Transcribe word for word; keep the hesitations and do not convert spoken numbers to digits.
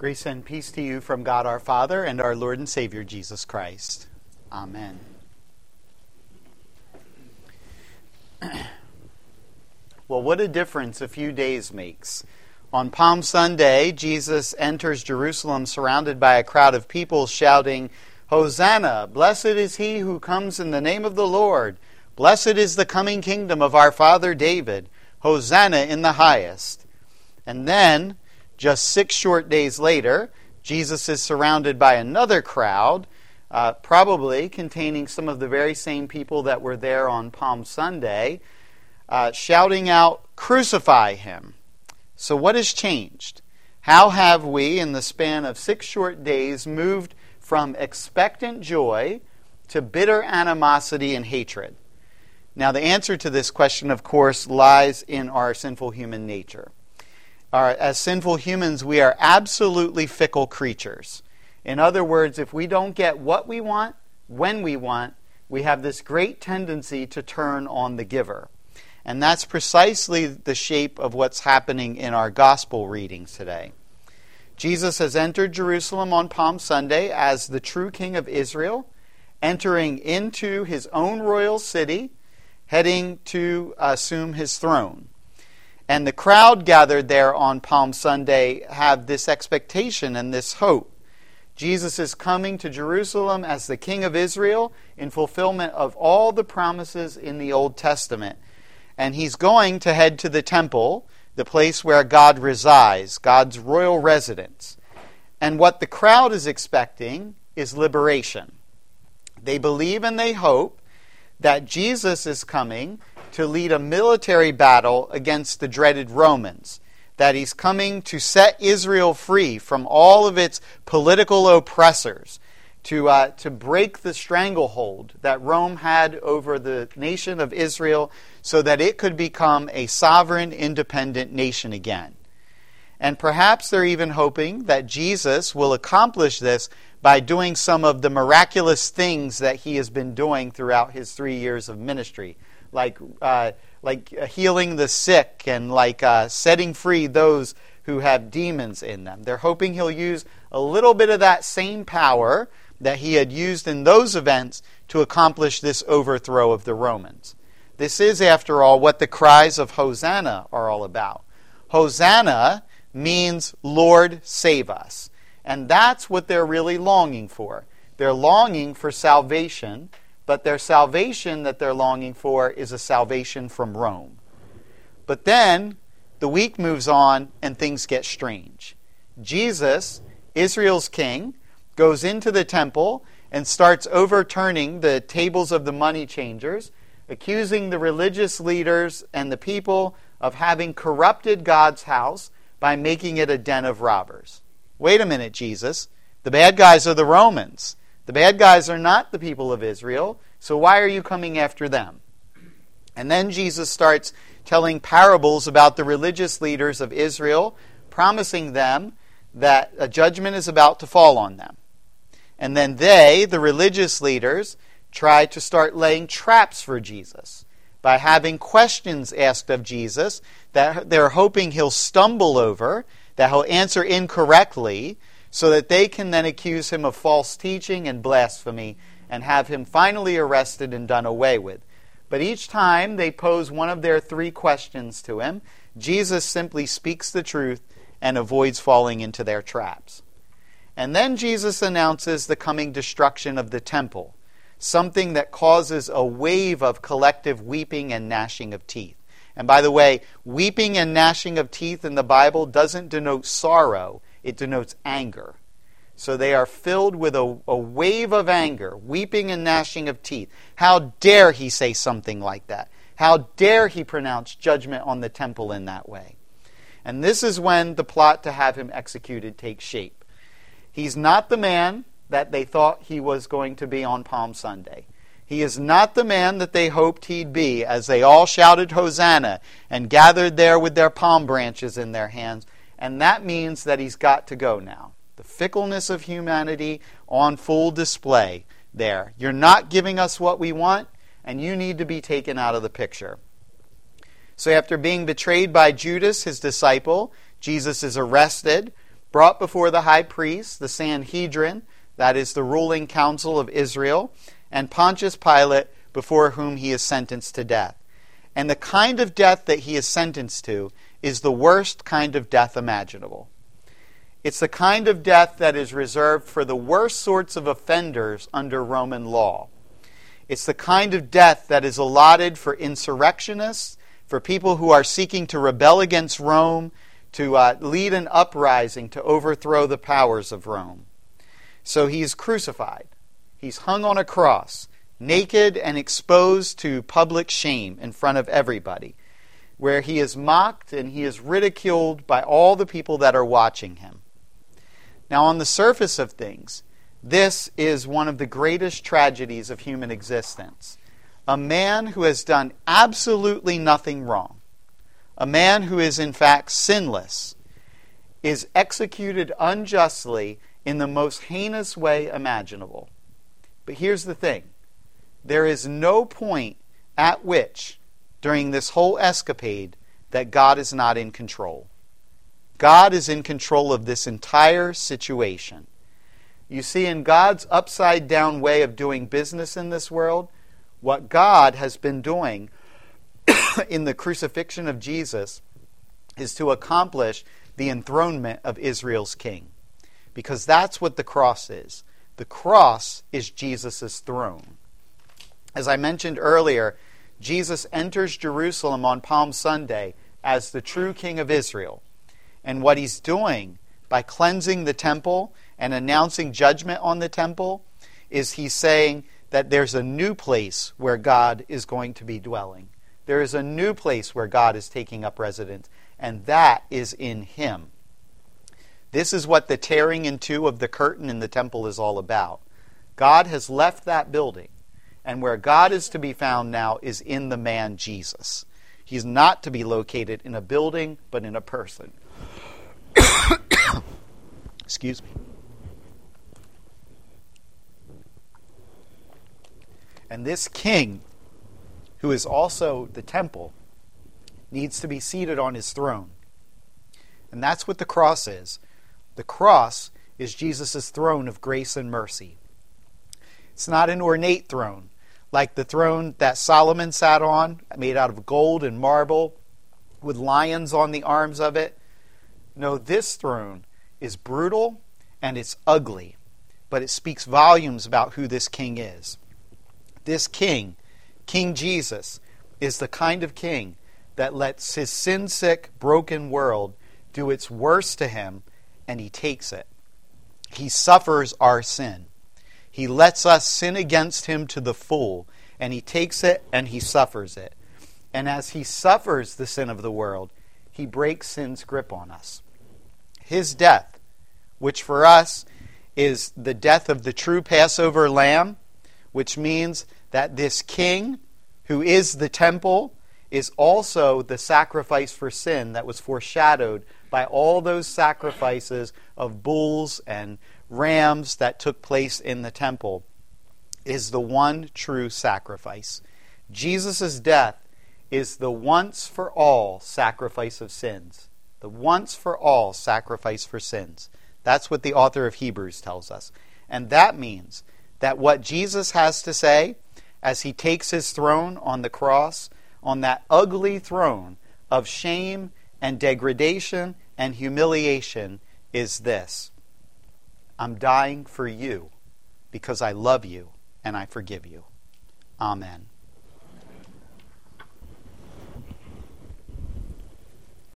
Grace and peace to you from God our Father and our Lord and Savior Jesus Christ. Amen. Well, what a difference a few days makes. On Palm Sunday, Jesus enters Jerusalem surrounded by a crowd of people shouting, "Hosanna! Blessed is he who comes in the name of the Lord. Blessed is the coming kingdom of our father David. Hosanna in the highest." And then, just six short days later, Jesus is surrounded by another crowd, uh, probably containing some of the very same people that were there on Palm Sunday, uh, shouting out, "Crucify him." So what has changed? How have we, in the span of six short days, moved from expectant joy to bitter animosity and hatred? Now, the answer to this question, of course, lies in our sinful human nature. Our, as sinful humans, we are absolutely fickle creatures. In other words, if we don't get what we want, when we want, we have this great tendency to turn on the giver. And that's precisely the shape of what's happening in our gospel readings today. Jesus has entered Jerusalem on Palm Sunday as the true King of Israel, entering into his own royal city, heading to assume his throne. And the crowd gathered there on Palm Sunday have this expectation and this hope. Jesus is coming to Jerusalem as the King of Israel in fulfillment of all the promises in the Old Testament. And he's going to head to the temple, the place where God resides, God's royal residence. And what the crowd is expecting is liberation. They believe and they hope that Jesus is coming to lead a military battle against the dreaded Romans, that he's coming to set Israel free from all of its political oppressors, to uh, to break the stranglehold that Rome had over the nation of Israel so that it could become a sovereign, independent nation again. And perhaps they're even hoping that Jesus will accomplish this by doing some of the miraculous things that he has been doing throughout his three years of ministry, like uh, like healing the sick and like uh, setting free those who have demons in them. They're hoping he'll use a little bit of that same power that he had used in those events to accomplish this overthrow of the Romans. This is, after all, what the cries of Hosanna are all about. Hosanna means, "Lord, save us." And that's what they're really longing for. They're longing for salvation, but their salvation that they're longing for is a salvation from Rome. But then the week moves on and things get strange. Jesus, Israel's king, goes into the temple and starts overturning the tables of the money changers, accusing the religious leaders and the people of having corrupted God's house by making it a den of robbers. Wait a minute, Jesus. The bad guys are the Romans. The bad guys are not the people of Israel, so why are you coming after them? And then Jesus starts telling parables about the religious leaders of Israel, promising them that a judgment is about to fall on them. And then they, the religious leaders, try to start laying traps for Jesus by having questions asked of Jesus that they're hoping he'll stumble over, that he'll answer incorrectly, so that they can then accuse him of false teaching and blasphemy and have him finally arrested and done away with. But each time they pose one of their three questions to him, Jesus simply speaks the truth and avoids falling into their traps. And then Jesus announces the coming destruction of the temple, something that causes a wave of collective weeping and gnashing of teeth. And by the way, weeping and gnashing of teeth in the Bible doesn't denote sorrow, it denotes anger. So they are filled with a, a wave of anger, weeping and gnashing of teeth. How dare he say something like that? How dare he pronounce judgment on the temple in that way? And this is when the plot to have him executed takes shape. He's not the man that they thought he was going to be on Palm Sunday. He is not the man that they hoped he'd be as they all shouted Hosanna and gathered there with their palm branches in their hands. And that means that he's got to go now. The fickleness of humanity on full display there. You're not giving us what we want, and you need to be taken out of the picture. So after being betrayed by Judas, his disciple, Jesus is arrested. brought before the high priest, the Sanhedrin, that is the ruling council of Israel, and Pontius Pilate, before whom he is sentenced to death. And the kind of death that he is sentenced to is the worst kind of death imaginable. It's the kind of death that is reserved for the worst sorts of offenders under Roman law. It's the kind of death that is allotted for insurrectionists, for people who are seeking to rebel against Rome, to uh, lead an uprising to overthrow the powers of Rome. So he's crucified. He's hung on a cross, naked and exposed to public shame in front of everybody, where he is mocked and he is ridiculed by all the people that are watching him. Now, on the surface of things, this is one of the greatest tragedies of human existence. A man who has done absolutely nothing wrong, a man who is in fact sinless, is executed unjustly in the most heinous way imaginable. But here's the thing. There is no point at which, during this whole escapade, that God is not in control. God is in control of this entire situation. You see, in God's upside-down way of doing business in this world, what God has been doing in the crucifixion of Jesus is to accomplish the enthronement of Israel's king. Because that's what the cross is. The cross is Jesus' throne. As I mentioned earlier, Jesus enters Jerusalem on Palm Sunday as the true King of Israel. And what he's doing by cleansing the temple and announcing judgment on the temple is he's saying that there's a new place where God is going to be dwelling. There is a new place where God is taking up residence, and that is in him. This is what the tearing in two of the curtain in the temple is all about. God has left that building, and where God is to be found now is in the man Jesus. He's not to be located in a building, but in a person. Excuse me. And this king, who is also the temple, needs to be seated on his throne. And that's what the cross is. The cross is Jesus' throne of grace and mercy. It's not an ornate throne, like the throne that Solomon sat on, made out of gold and marble, with lions on the arms of it. No, this throne is brutal and it's ugly, but it speaks volumes about who this king is. This king, King Jesus, is the kind of king that lets his sin-sick, broken world do its worst to him, and he takes it. He suffers our sin. He lets us sin against him to the full, and he takes it and he suffers it. And as he suffers the sin of the world, he breaks sin's grip on us. His death, which for us is the death of the true Passover lamb, which means that this king, who is the temple, is also the sacrifice for sin that was foreshadowed by all those sacrifices of bulls and rams that took place in the temple, is the one true sacrifice. Jesus' death is the once-for-all sacrifice of sins. The once-for-all sacrifice for sins. That's what the author of Hebrews tells us. And that means that what Jesus has to say as he takes his throne on the cross, on that ugly throne of shame and degradation and humiliation, is this: I'm dying for you because I love you and I forgive you. Amen.